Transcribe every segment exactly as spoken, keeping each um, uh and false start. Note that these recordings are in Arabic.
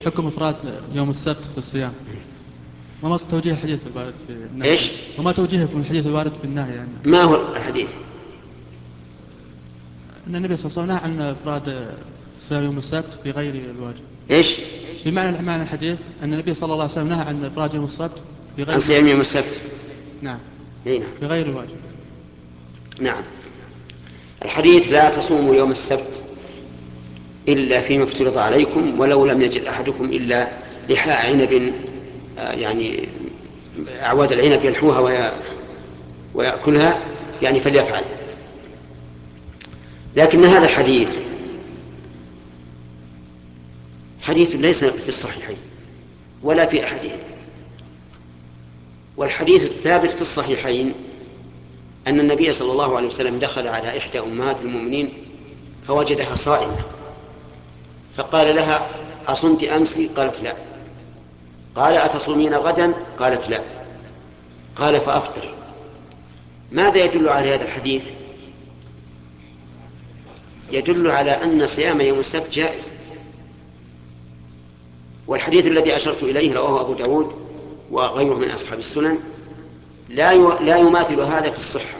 حكم إفراد يوم السبت في الصيام. وما توجيه الحديث الوارد في النهي؟ إيش؟ وما توجيهكم الحديث الوارد في النهي يعني؟ ما هو الحديث؟ أن النبي صلى الله عليه وسلم نهى عن إفراد صيام يوم السبت في غير الواجب. إيش؟ في معنى معنى الحديث أن النبي صلى الله عليه وسلم نهى عن إفراد يوم السبت في غير عن صيام يوم السبت. نعم. نعم. في غير الواجب. نعم. الحديث لا تصوموا يوم السبت إلا فيما افترض عليكم ولو لم يجد أحدكم إلا لحاء عنب، يعني أعواد العنب يلحوها ويأكلها، يعني فليفعل. لكن هذا الحديث حديث ليس في الصحيحين ولا في أحدهما. والحديث الثابت في الصحيحين أن النبي صلى الله عليه وسلم دخل على إحدى أمهات المؤمنين فوجدها صائمة، فقال لها: أصمت أمس؟ قالت: لا. قال: أتصومين غدا؟ قالت: لا. قال: فأفطري. ماذا يدل على هذا الحديث؟ يدل على أن صيام يوم السبت جائز. والحديث الذي أشرت إليه رواه أبو داود وغيره من أصحاب السنن لا لا يماثل هذا في الصحة.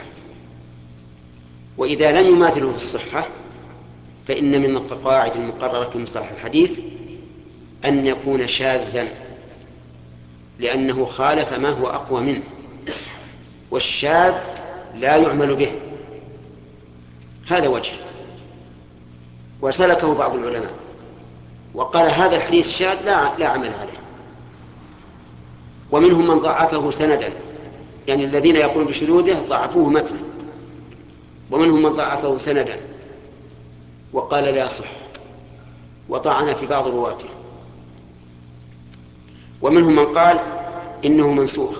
وإذا لم يماثله في الصحة فإن من القواعد المقررة في مصطلح الحديث أن يكون شاذا، لأنه خالف ما هو أقوى منه، والشاذ لا يعمل به. هذا وجه. وسلكه بعض العلماء وقال هذا الحديث شاذ لا, لا عمل عليه. ومنهم من ضعفه سندا، يعني الذين يقولون بشذوذه ضعفوه متنا، ومنهم من ضعفه سندا وقال لا يصح وطعن في بعض رواته، ومنهم من قال إنه منسوخ،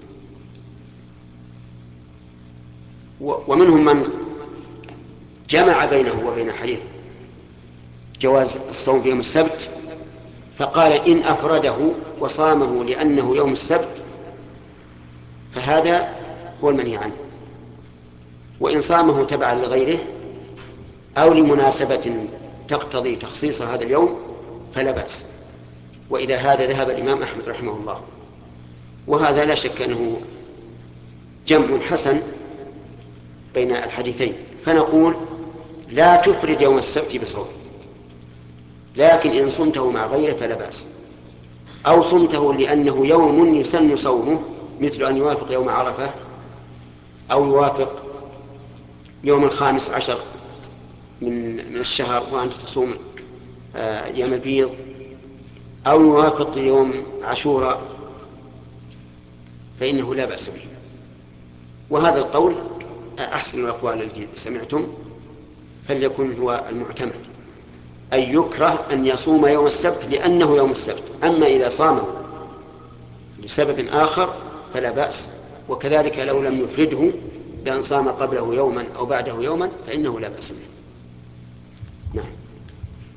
ومنهم من جمع بينه وبين حديث جواز الصوم في يوم السبت فقال إن أفرده وصامه لأنه يوم السبت فهذا هو المنهي عنه، وإن صامه تبعا لغيره أو لمناسبة تقتضي تخصيص هذا اليوم فلا بأس. وإلى هذا ذهب الإمام أحمد رحمه الله، وهذا لا شك أنه جمع حسن بين الحديثين. فنقول لا تفرد يوم السبت بصوم، لكن إن صمته مع غيره فلا بأس، أو صمته لأنه يوم يسن صومه، مثل أن يوافق يوم عرفة أو يوافق يوم الخامس عشر من من الشهر وأنت تصوم أيام البيض، أو يوافق يوم عاشوراء، فإنه لا بأس به. وهذا القول أحسن الأقوال التي سمعتم، فليكن هو المعتمد، أي يكره أن يصوم يوم السبت لأنه يوم السبت. أما إذا صامه لسبب آخر فلا بأس، وكذلك لو لم يفرده بأن صام قبله يوما أو بعده يوما فإنه لا بأس به.